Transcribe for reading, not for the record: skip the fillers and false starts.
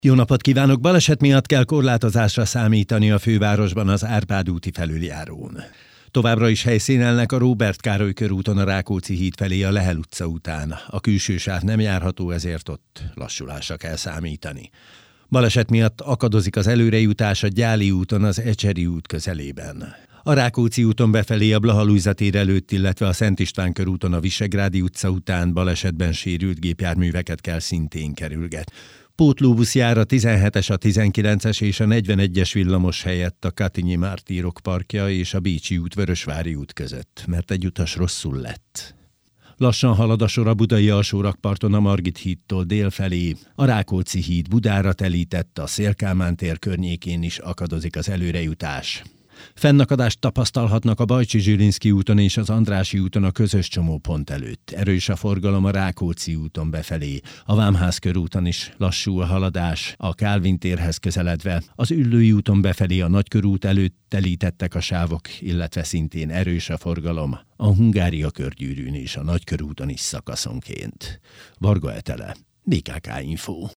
Jó napot kívánok! Baleset miatt kell korlátozásra számítani a fővárosban az Árpád úti felüljárón. Továbbra is helyszínelnek a Róbert Károly körúton a Rákóczi híd felé a Lehel utca után. A külső sáv nem járható, ezért ott lassulásra kell számítani. Baleset miatt akadozik az előrejutás a Gyáli úton az Ecseri út közelében. A Rákóczi úton befelé a Blaha Lujza tér előtt, illetve a Szent István körúton a Visegrádi utca után balesetben sérült gépjárműveket kell szintén kerülgetni. Pótlóbusz jár a 17-es, a 19-es és a 41-es villamos helyett a Katinyi Mártírok parkja és a Bécsi út Vörösvári út között, mert egy utas rosszul lett. Lassan halad a sor a budai alsórakparton a Margit hídtól dél felé. A Rákóczi híd Budára telített, a Széll-Kálmán tér környékén is akadozik az előrejutás. Fennakadást tapasztalhatnak a Bajcsy-Zsilinszky úton és az Andrássy úton a közös csomópont előtt. Erős a forgalom a Rákóczi úton befelé. A Vámház körúton is lassú a haladás, a Kálvin térhez közeledve. Az Üllői úton befelé a Nagykörút előtt telítettek a sávok, illetve szintén erős a forgalom a Hungária körgyűrűn és a Nagykörúton is szakaszonként. Varga Etele, BKK Info.